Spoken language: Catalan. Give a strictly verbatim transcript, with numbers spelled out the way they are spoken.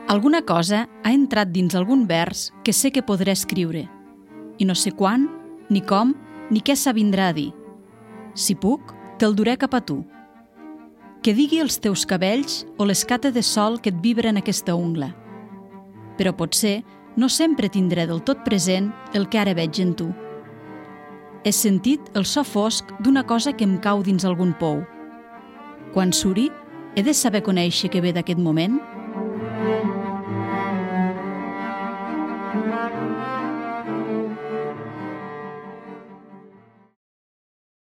Alguna cosa ha entrat dins algun vers que sé que podré escriure, i no sé quan, ni com, ni què s'avindrà a dir. Si puc, te'l duré cap a tu. Que digui els teus cabells o l'escate de sol que et vibra en aquesta ungla. Però potser no sempre tindré del tot present el que ara veig en tu. He sentit el so fosc d'una cosa que em cau dins algun pou. Quan suri, he de saber conèixer que ve d'aquest moment?